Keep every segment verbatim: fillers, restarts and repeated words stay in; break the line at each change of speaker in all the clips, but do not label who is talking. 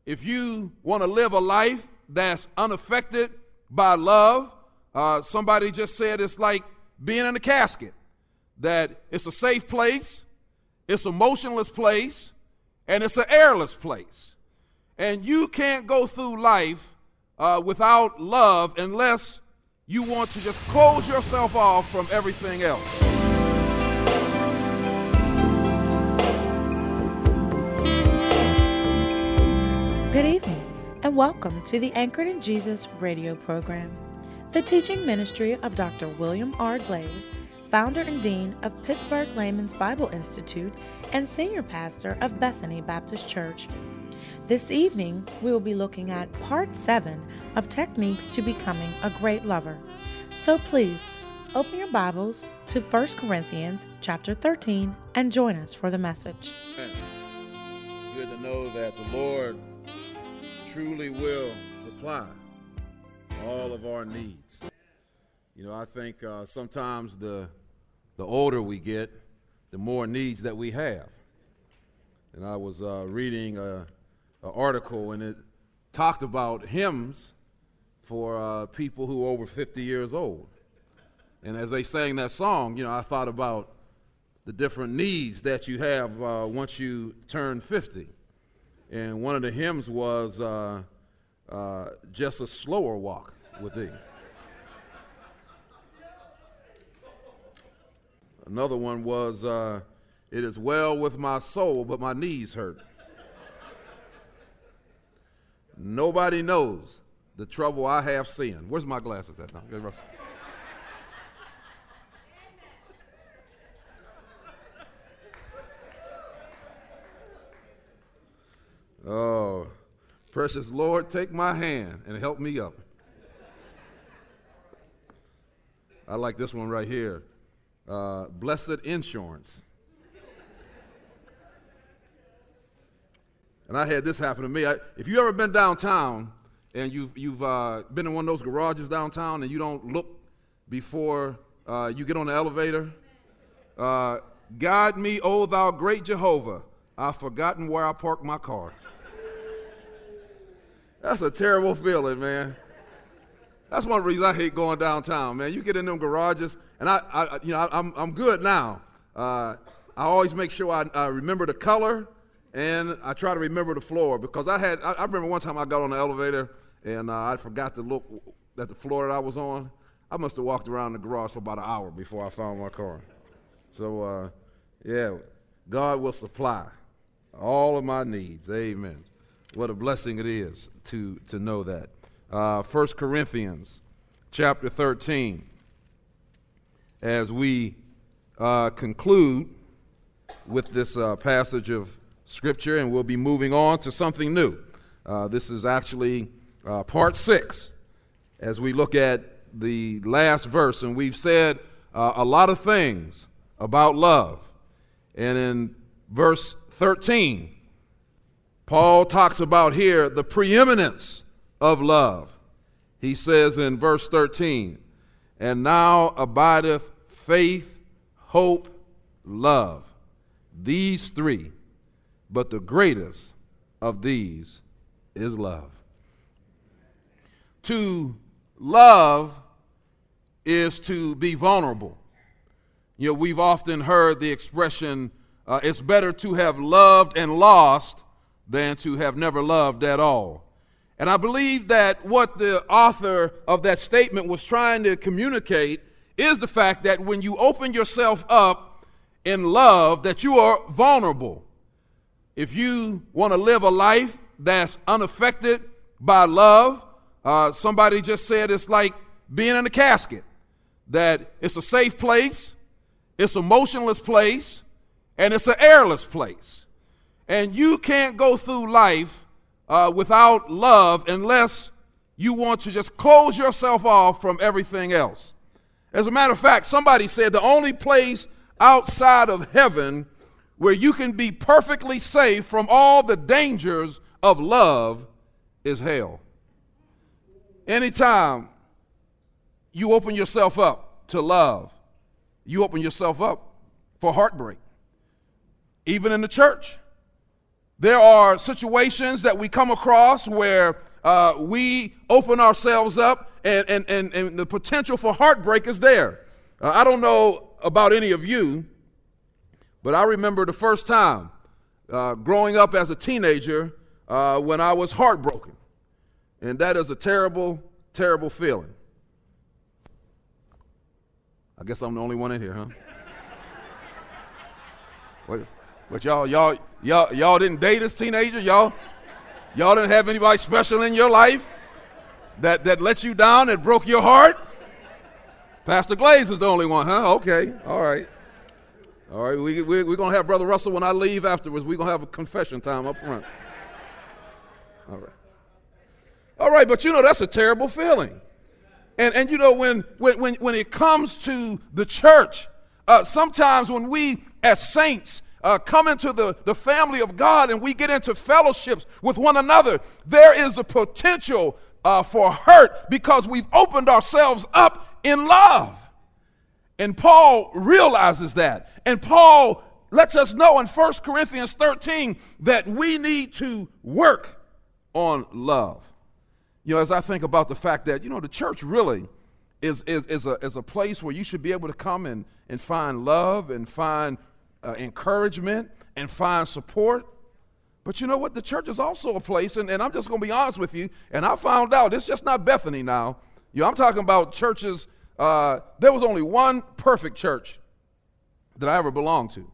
If you want to live a life that's unaffected by love, uh, somebody just said it's like being in a casket, that it's a safe place, it's a motionless place, and it's an airless place. And you can't go through life uh, without love unless you want to just close yourself off from everything else.
Good evening, and welcome to the Anchored in Jesus radio program, the teaching ministry of Doctor William R. Glaze, founder and dean of Pittsburgh Layman's Bible Institute and senior pastor of Bethany Baptist Church. This evening, we will be looking at part seven of Techniques to Becoming a Great Lover. So please, open your Bibles to First Corinthians chapter thirteen and join us for the message.
It's good to know that the Lord truly will supply all of our needs. You know, I think uh, sometimes the the older we get, the more needs that we have. And I was uh, reading a, a article, and it talked about hymns for uh, people who are over fifty years old. And as they sang that song, you know, I thought about the different needs that you have uh, once you turn fifty. And one of the hymns was uh, uh, just a slower walk with thee. Another one was, uh, it is well with my soul, but my knees hurt. Nobody knows the trouble I have seen. Where's my glasses at now? Okay, Russell. Oh, precious Lord, take my hand and help me up. I like this one right here. Uh, blessed insurance. And I had this happen to me. I, if you ever been downtown and you've, you've uh, been in one of those garages downtown and you don't look before uh, you get on the elevator, uh, guide me, O thou great Jehovah. I've forgotten where I parked my car. That's a terrible feeling, man. That's one of the reasons I hate going downtown, man. You get in them garages, and I, I you know, I, I'm I'm good now. Uh, I always make sure I, I remember the color, and I try to remember the floor, because I had I, I remember one time I got on the elevator and uh, I forgot to look at the floor that I was on. I must have walked around the garage for about an hour before I found my car. So uh, yeah, God will supply all of my needs. Amen. What a blessing it is to, to know that. Uh, First Corinthians chapter thirteen, as we uh, conclude with this uh, passage of Scripture, and we'll be moving on to something new. Uh, this is actually uh, part six, as we look at the last verse, and we've said uh, a lot of things about love. And in verse thirteen, Paul talks about here the preeminence of love. He says in verse thirteen, and now abideth faith, hope, love, these three, but the greatest of these is love. To love is to be vulnerable. You know, we've often heard the expression, uh, it's better to have loved and lost than to have never loved at all. And I believe that what the author of that statement was trying to communicate is the fact that when you open yourself up in love, that you are vulnerable. If you want to live a life that's unaffected by love, uh, somebody just said it's like being in a casket, that it's a safe place, it's a motionless place, and it's an airless place. And you can't go through life uh, without love unless you want to just close yourself off from everything else. As a matter of fact, somebody said the only place outside of heaven where you can be perfectly safe from all the dangers of love is hell. Anytime you open yourself up to love, you open yourself up for heartbreak. Even in the church, There are situations that we come across where uh, we open ourselves up and, and, and, and the potential for heartbreak is there. Uh, I don't know about any of you, but I remember the first time uh, growing up as a teenager uh, when I was heartbroken. And that is a terrible, terrible feeling. I guess I'm the only one in here, huh? But, but y'all, y'all, y'all, y'all didn't date as teenagers, y'all. Y'all didn't have anybody special in your life that that let you down, that broke your heart. Pastor Glaze is the only one, huh? Okay, all right, all right. We we we're gonna have Brother Russell when I leave afterwards. We're gonna have a confession time up front. All right, all right. But you know that's a terrible feeling, and and you know when when when when it comes to the church, uh, sometimes when we as saints uh, come into the, the family of God and we get into fellowships with one another, there is a potential uh, for hurt because we've opened ourselves up in love. And Paul realizes that. And Paul lets us know in First Corinthians thirteen that we need to work on love. You know, as I think about the fact that, you know, the church really is, is, is, a, is a place where you should be able to come and, and find love and find Uh, encouragement and find support. But you know what? The church is also a place, and, and I'm just going to be honest with you, and I found out it's just not Bethany now. You know, I'm talking about churches. Uh, there was only one perfect church that I ever belonged to.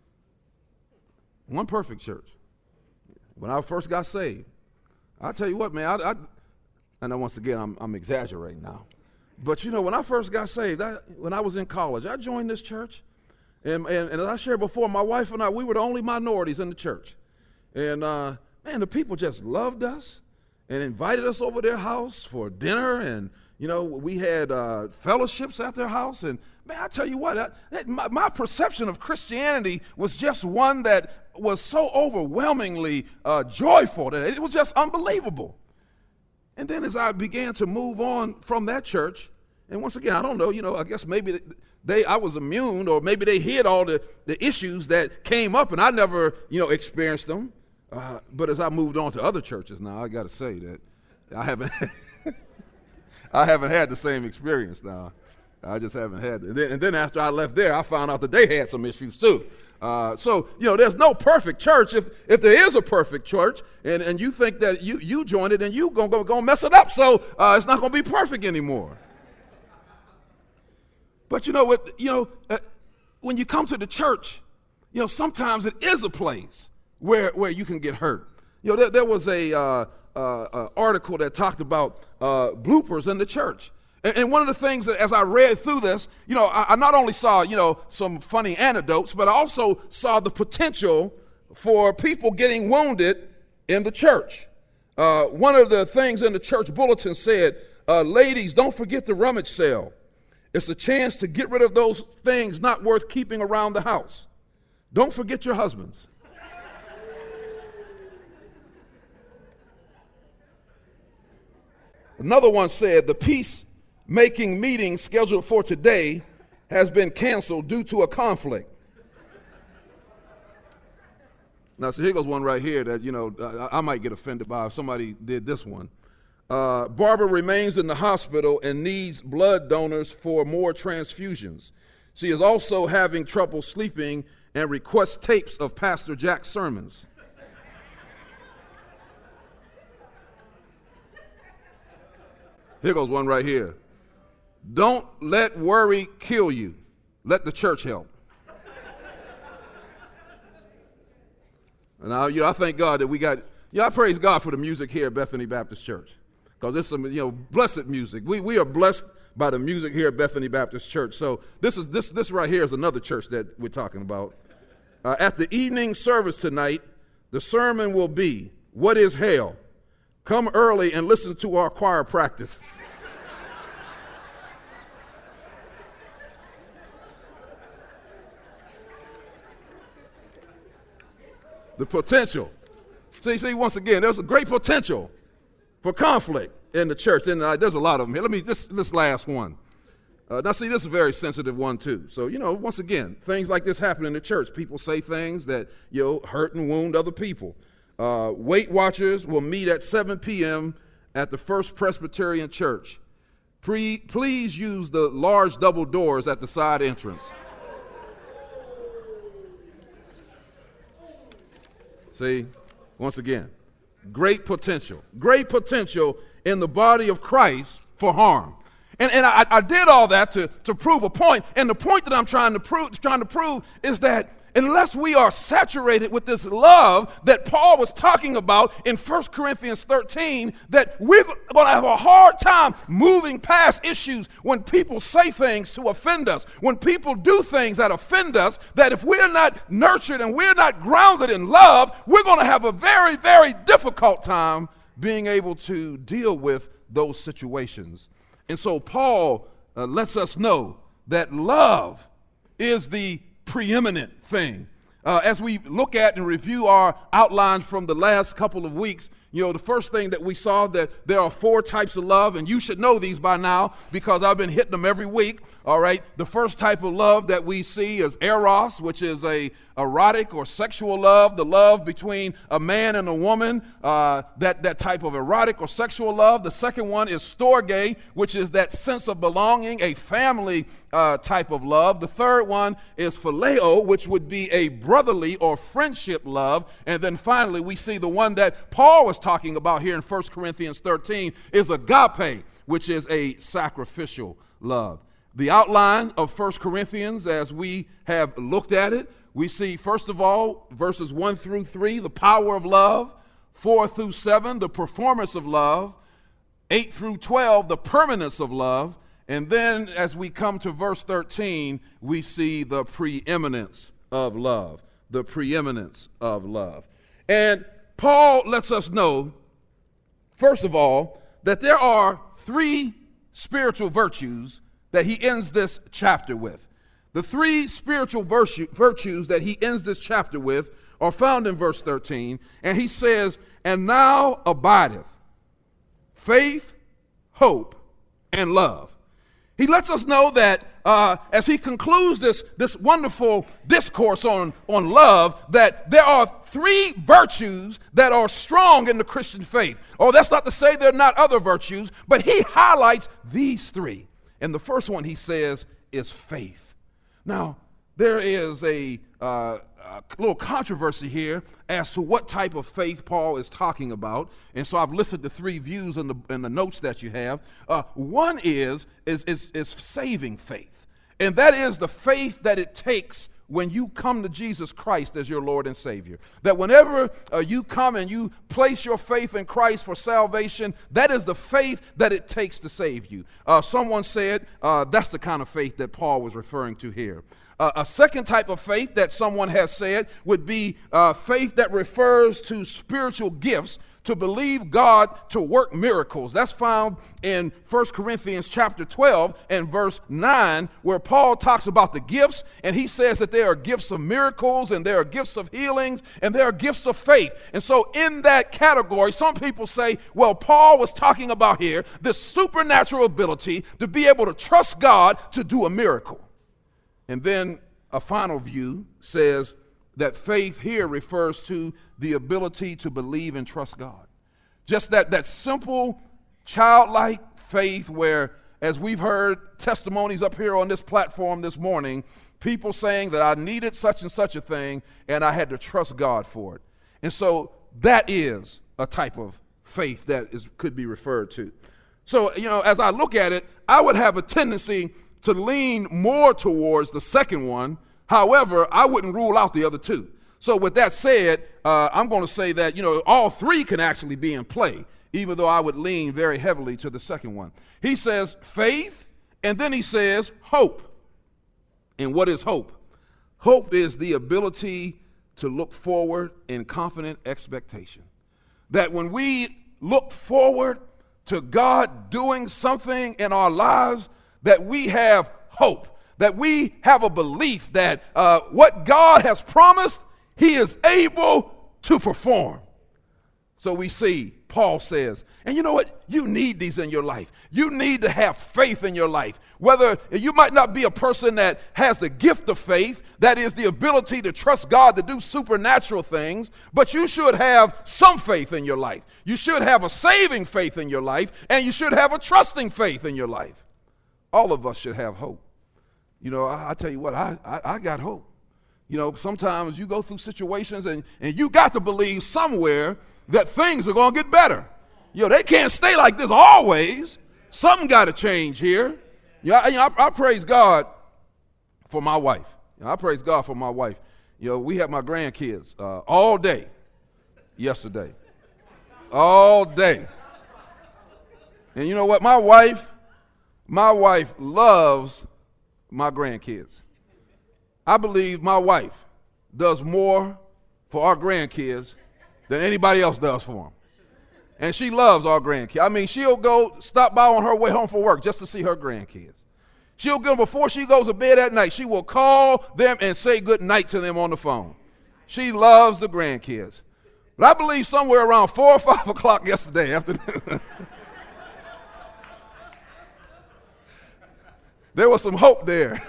One perfect church. When I first got saved, I'll tell you what, man, I, I, and then once again, I'm, I'm exaggerating now. But you know, when I first got saved, I, when I was in college, I joined this church. And, and, and as I shared before, my wife and I, we were the only minorities in the church. And, uh, man, the people just loved us and invited us over their house for dinner. And, you know, we had uh, fellowships at their house. And, man, I tell you what, I, my, my perception of Christianity was just one that was so overwhelmingly uh, joyful that it was just unbelievable. And then as I began to move on from that church, and once again, I don't know, you know, I guess maybe they, I was immune, or maybe they hid all the, the issues that came up, and I never, you know, experienced them. Uh, but as I moved on to other churches now, I got to say that I haven't, I haven't had the same experience now. I just haven't had it. And then, and then after I left there, I found out that they had some issues too. Uh, so, you know, there's no perfect church. If if there is a perfect church, and, and you think that you, you joined it, then you going to go mess it up. So uh, it's not going to be perfect anymore. But you know what, you know, uh, when you come to the church, you know, sometimes it is a place where, where you can get hurt. You know, there, there was a uh, uh, uh, article that talked about uh, bloopers in the church. And, and one of the things that as I read through this, you know, I, I not only saw, you know, some funny anecdotes, but I also saw the potential for people getting wounded in the church. Uh, one of the things in the church bulletin said, uh, ladies, don't forget the rummage sale. It's a chance to get rid of those things not worth keeping around the house. Don't forget your husbands. Another one said, the peacemaking meeting scheduled for today has been canceled due to a conflict. Now, so here goes one right here that, you know, I, I might get offended by if somebody did this one. Uh, Barbara remains in the hospital and needs blood donors for more transfusions. She is also having trouble sleeping and requests tapes of Pastor Jack's sermons. Here goes one right here. Don't let worry kill you. Let the church help. And I, you know, I thank God that we got, yeah, I praise God for the music here at Bethany Baptist Church. Because it's some, you know, blessed music. We we are blessed by the music here at Bethany Baptist Church. So this is this this right here is another church that we're talking about. Uh, at the evening service tonight, the sermon will be, "What is hell? Come early and listen to our choir practice." The potential. See, see, once again, there's a great potential for conflict in the church, and uh, there's a lot of them here. Let me, this, this last one. Uh, now, see, this is a very sensitive one, too. So, you know, once again, things like this happen in the church. People say things that, you know, hurt and wound other people. uh, Weight Watchers will meet at seven p.m. at the First Presbyterian Church. Pre- please use the large double doors at the side entrance. See, once again, great potential, great potential in the body of Christ for harm. And, and I, I did all that to, to prove a point. And the point that I'm trying to prove, trying to prove is that unless we are saturated with this love that Paul was talking about in First Corinthians thirteen, that we're going to have a hard time moving past issues when people say things to offend us, when people do things that offend us, that if we're not nurtured and we're not grounded in love, we're going to have a very, very difficult time being able to deal with those situations. And so Paul uh, lets us know that love is the preeminent thing. Uh, as we look at and review our outlines from the last couple of weeks, you know, the first thing that we saw that there are four types of love, and you should know these by now because I've been hitting them every week, all right? The first type of love that we see is eros, which is a erotic or sexual love, the love between a man and a woman, uh, that, that type of erotic or sexual love. The second one is storge, which is that sense of belonging, a family uh, type of love. The third one is phileo, which would be a brotherly or friendship love. And then finally, we see the one that Paul was talking about here in First Corinthians thirteen is agape, which is a sacrificial love. The outline of First Corinthians, as we have looked at it, we see, first of all, verses one through three, the power of love, four through seven, the performance of love, eight through twelve, the permanence of love, and then as we come to verse thirteen, we see the preeminence of love, the preeminence of love. And Paul lets us know, first of all, that there are three spiritual virtues that he ends this chapter with. The three spiritual virtue, virtues that he ends this chapter with are found in verse thirteen, and he says, "And now abideth faith, hope, and love." He lets us know that uh, as he concludes this, this wonderful discourse on, on love, that there are three virtues that are strong in the Christian faith. Oh, that's not to say there are not other virtues, but he highlights these three. And the first one, he says, is faith. Now, there is a, uh, a little controversy here as to what type of faith Paul is talking about. And so I've listed the three views in the, in the notes that you have. Uh, one is, is, is, is saving faith. And that is the faith that it takes when you come to Jesus Christ as your Lord and Savior. That whenever uh, you come and you place your faith in Christ for salvation, that is the faith that it takes to save you. Uh, someone said uh, that's the kind of faith that Paul was referring to here. Uh, a second type of faith that someone has said would be uh, faith that refers to spiritual gifts, to believe God to work miracles. That's found in First Corinthians chapter twelve and verse nine, where Paul talks about the gifts, and he says that there are gifts of miracles, and there are gifts of healings, and there are gifts of faith. And so in that category, some people say, well, Paul was talking about here this supernatural ability to be able to trust God to do a miracle. And then a final view says that faith here refers to the ability to believe and trust God. Just that, that simple, childlike faith where, as we've heard testimonies up here on this platform this morning, people saying that I needed such and such a thing and I had to trust God for it. And so that is a type of faith that is could be referred to. So, you know, as I look at it, I would have a tendency to lean more towards the second one. However, I wouldn't rule out the other two. So with that said, uh, I'm going to say that, you know, all three can actually be in play, even though I would lean very heavily to the second one. He says faith, and then he says hope. And what is hope? Hope is the ability to look forward in confident expectation. That when we look forward to God doing something in our lives, that we have hope, that we have a belief that uh, what God has promised, he is able to perform. So we see Paul says. And you know what? You need these in your life. You need to have faith in your life. Whether you might not be a person that has the gift of faith, that is the ability to trust God to do supernatural things, but you should have some faith in your life. You should have a saving faith in your life, and you should have a trusting faith in your life. All of us should have hope. You know, I, I tell you what, I, I, I got hope. You know, sometimes you go through situations and, and you got to believe somewhere that things are going to get better. You know, they can't stay like this always. Something got to change here. You know, I, you know, I, I praise God for my wife. You know, I praise God for my wife. You know, we had my grandkids uh, all day yesterday. All day. And you know what? My wife, my wife loves my grandkids. I believe my wife does more for our grandkids than anybody else does for them. And she loves our grandkids. I mean, she'll go stop by on her way home from work just to see her grandkids. She'll go, before she goes to bed at night, she will call them and say good night to them on the phone. She loves the grandkids. But I believe somewhere around four or five o'clock yesterday afternoon, there was some hope there.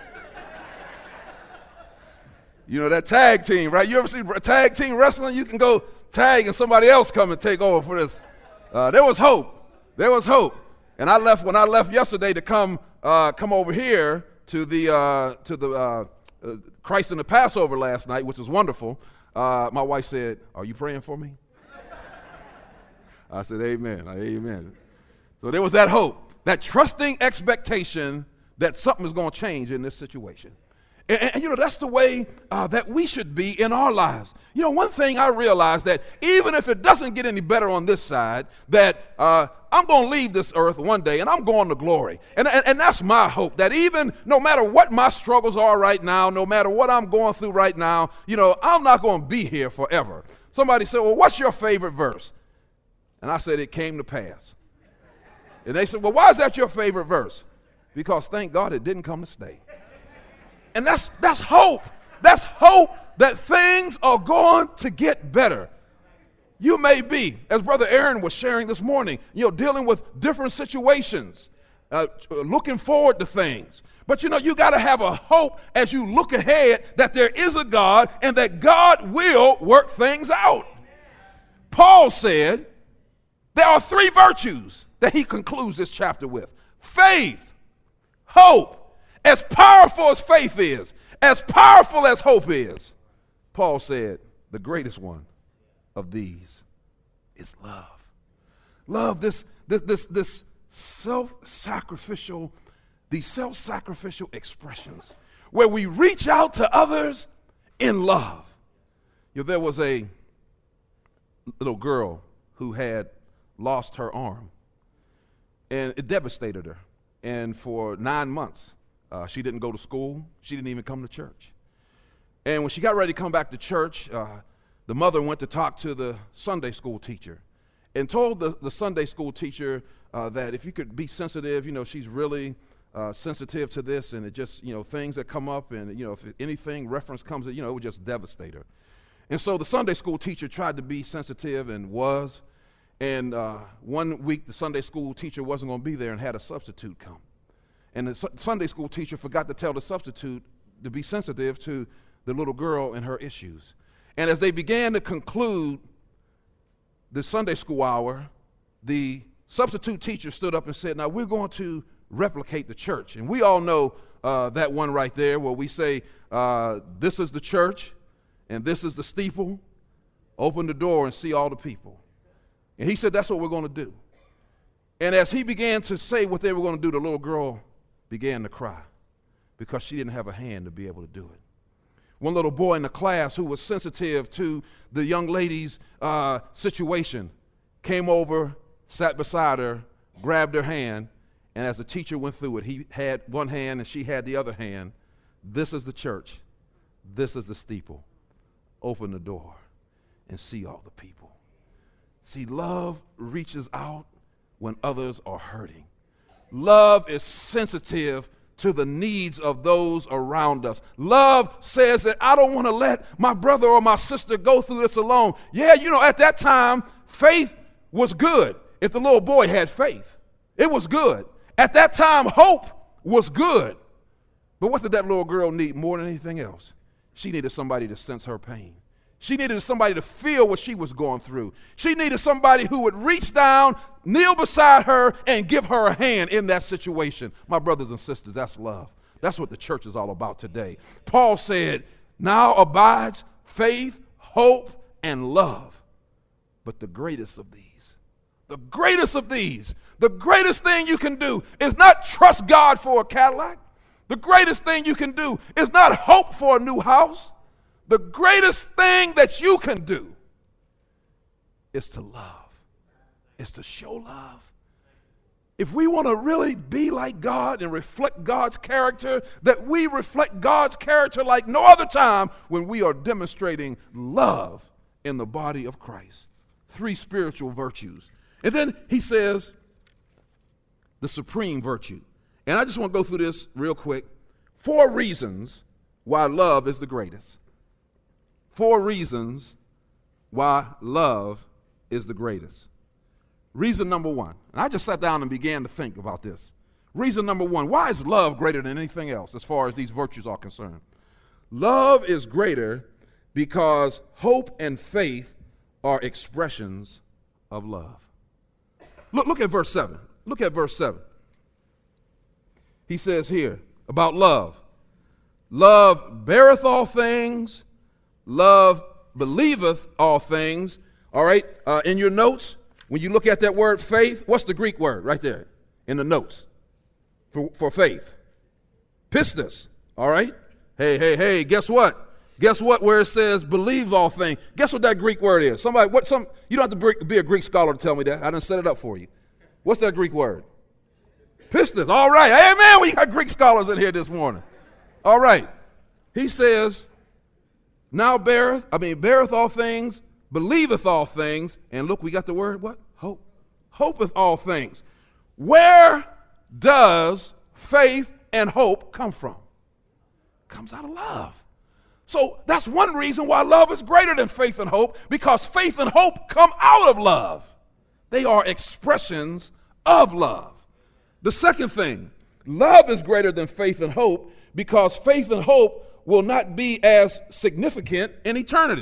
You know, that tag team, right? You ever see tag team wrestling? You can go tag and somebody else come and take over for this. Uh, there was hope. There was hope. And I left, when I left yesterday to come uh, come over here to the, uh, to the uh, uh, Christ in the Passover last night, which was wonderful, uh, my wife said, "Are you praying for me?" I said, amen, amen. So there was that hope, that trusting expectation that something is going to change in this situation. And, and, and, you know, that's the way uh, that we should be in our lives. You know, one thing I realized that even if it doesn't get any better on this side, that uh, I'm going to leave this earth one day and I'm going to glory. And, and, and that's my hope, that even no matter what my struggles are right now, no matter what I'm going through right now, you know, I'm not going to be here forever. Somebody said, "Well, what's your favorite verse?" And I said, "It came to pass." And they said, "Well, why is that your favorite verse?" Because thank God it didn't come to stay. And that's that's hope. That's hope that things are going to get better. You may be, as Brother Aaron was sharing this morning, you know, dealing with different situations, uh, looking forward to things. But you know, you got to have a hope as you look ahead that there is a God and that God will work things out. Paul said there are three virtues that he concludes this chapter with: faith, hope. As powerful as faith is, as powerful as hope is, Paul said the greatest one of these is love. Love, this, this, this, this self-sacrificial, these self-sacrificial expressions where we reach out to others in love. You know, there was a little girl who had lost her arm, and it devastated her. And for nine months, Uh, she didn't go to school. She didn't even come to church. And when she got ready to come back to church, uh, the mother went to talk to the Sunday school teacher and told the, the Sunday school teacher uh, that if you could be sensitive, you know, she's really uh, sensitive to this, and it just, you know, things that come up, and, you know, if anything reference comes, you know, it would just devastate her. And so the Sunday school teacher tried to be sensitive and was. And uh, one week the Sunday school teacher wasn't going to be there and had a substitute come. And the su- Sunday school teacher forgot to tell the substitute to be sensitive to the little girl and her issues. And as they began to conclude the Sunday school hour, the substitute teacher stood up and said, "Now we're going to replicate the church." And we all know uh, that one right there where we say, uh, this is the church and this is the steeple. Open the door and see all the people. And he said, that's what we're going to do. And as he began to say what they were going to do, the little girl began to cry because she didn't have a hand to be able to do it. One little boy in the class who was sensitive to the young lady's uh, situation came over, sat beside her, grabbed her hand, and as the teacher went through it, he had one hand and she had the other hand. This is the church. This is the steeple. Open the door and see all the people. See, love reaches out when others are hurting. Love is sensitive to the needs of those around us. Love says that I don't want to let my brother or my sister go through this alone. Yeah, you know, at that time, faith was good if the little boy had faith. It was good. At that time, hope was good. But what did that little girl need more than anything else? She needed somebody to sense her pain. She needed somebody to feel what she was going through. She needed somebody who would reach down, kneel beside her, and give her a hand in that situation. My brothers and sisters, that's love. That's what the church is all about today. Paul said, now abides faith, hope, and love. But the greatest of these, the greatest of these, the greatest thing you can do is not trust God for a Cadillac. The greatest thing you can do is not hope for a new house. The greatest thing that you can do is to love, is to show love. If we want to really be like God and reflect God's character, that we reflect God's character like no other time when we are demonstrating love in the body of Christ. Three spiritual virtues. And then he says the supreme virtue. And I just want to go through this real quick. Four reasons why love is the greatest. Four reasons why love is the greatest. Reason number one, and I just sat down and began to think about this. Reason number one, why is love greater than anything else as far as these virtues are concerned? Love is greater because hope and faith are expressions of love. Look, look at verse seven. Look at verse seven. He says here about love. Love beareth all things. Love believeth all things. All right, uh, in your notes, when you look at that word faith, what's the Greek word right there in the notes for, for faith? Pistis, all right? Hey, hey, hey, guess what? Guess what where it says believe all things? Guess what that Greek word is? Somebody, what? Some? You don't have to be a Greek scholar to tell me that. I done set it up for you. What's that Greek word? Pistis, all right. Amen, we got Greek scholars in here this morning. All right. He says, now beareth, I mean, beareth all things, believeth all things, and look, we got the word, what? Hope. Hopeth all things. Where does faith and hope come from? Comes out of love. So that's one reason why love is greater than faith and hope, because faith and hope come out of love. They are expressions of love. The second thing, love is greater than faith and hope because faith and hope will not be as significant in eternity.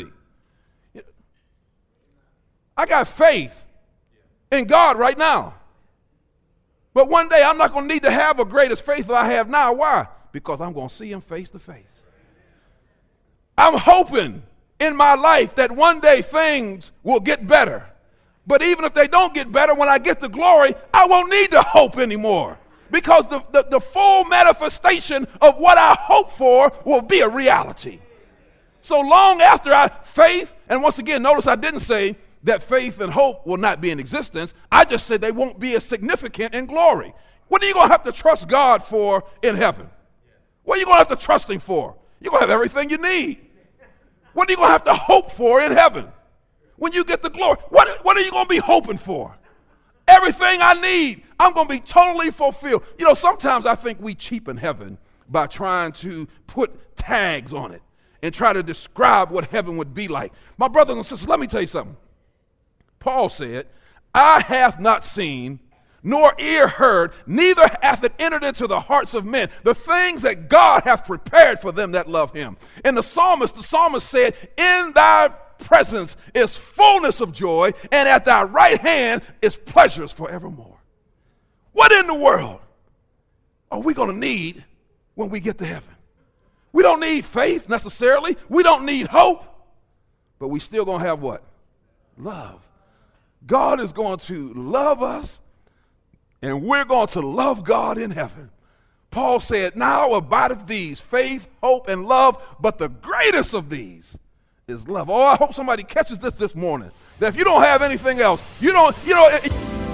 I got faith in God right now. But one day I'm not going to need to have a greatest faith that I have now. Why? Because I'm going to see him face to face. I'm hoping in my life that one day things will get better. But even if they don't get better, when I get to glory, I won't need to hope anymore. Because the, the, the full manifestation of what I hope for will be a reality. So long after I faith, and once again, notice I didn't say that faith and hope will not be in existence. I just said they won't be as significant in glory. What are you going to have to trust God for in heaven? What are you going to have to trust him for? You're going to have everything you need. What are you going to have to hope for in heaven? When you get the glory, what, what are you going to be hoping for? Everything I need, I'm going to be totally fulfilled. You know, sometimes I think we cheapen heaven by trying to put tags on it and try to describe what heaven would be like. My brothers and sisters, let me tell you something. Paul said, eye hath not seen, nor ear heard, neither hath it entered into the hearts of men, the things that God hath prepared for them that love him. And the psalmist, the psalmist said, in thy presence is fullness of joy, and at thy right hand is pleasures forevermore. What in the world are we going to need when we get to heaven? We don't need faith necessarily. We don't need hope. But we still going to have what? Love. God is going to love us, and we're going to love God in heaven. Paul said, now abideth these, faith, hope, and love, but the greatest of these is love. Oh, I hope somebody catches this this morning, that if you don't have anything else, you don't, you know. It,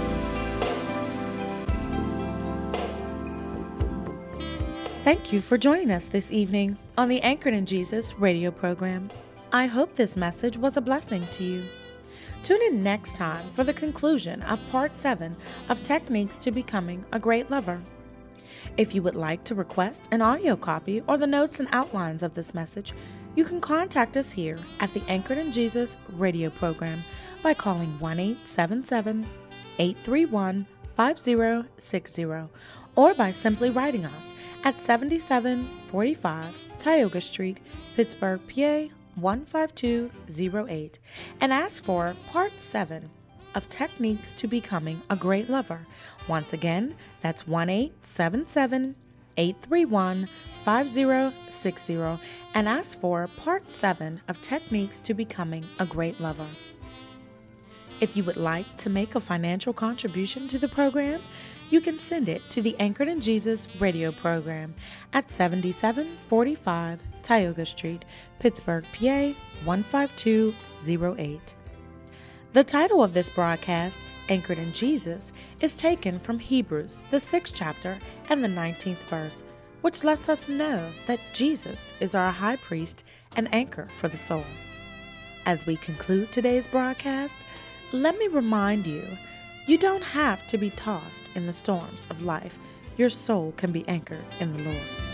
Thank you for joining us this evening on the Anchored in Jesus radio program. I hope this message was a blessing to you. Tune in next time for the conclusion of part seven of Techniques to Becoming a Great Lover. If you would like to request an audio copy or the notes and outlines of this message, you can contact us here at the Anchored in Jesus radio program by calling one eight seven seven, eight three one, five zero six zero or by simply writing us at seventy-seven forty-five Tioga Street, Pittsburgh, P A one five two zero eight and ask for Part seven of Techniques to Becoming a Great Lover. Once again, that's one eight seven seven, eight three one, five zero six zero and ask for Part seven of Techniques to Becoming a Great Lover. If you would like to make a financial contribution to the program, you can send it to the Anchored in Jesus radio program at seventy-seven forty-five Tioga Street, Pittsburgh, P A one five two zero eight. The title of this broadcast, Anchored in Jesus, is taken from Hebrews, the sixth chapter and the nineteenth verse, which lets us know that Jesus is our high priest and anchor for the soul. As we conclude today's broadcast, let me remind you, you don't have to be tossed in the storms of life. Your soul can be anchored in the Lord.